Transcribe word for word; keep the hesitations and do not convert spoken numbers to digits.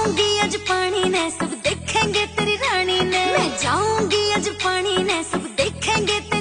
जाऊंगी आज पानी ने सब देखेंगे तेरी रानी ने, मैं जाऊंगी आज पानी ने सब देखेंगे तेरी